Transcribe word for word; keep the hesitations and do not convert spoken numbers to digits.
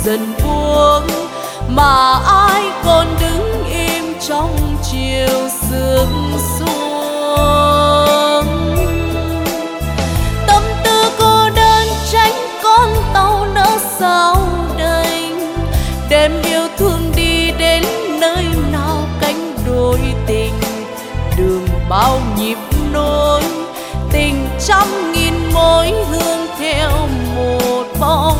dần buông, mà ai còn đứng im trong chiều sương xuống. Tâm tư cô đơn tránh con tàu nỡ sao đành, đem yêu thương đi đến nơi nào cánh đôi tình. Đường bao nhịp nối, tình trăm nghìn mối hương theo một bóng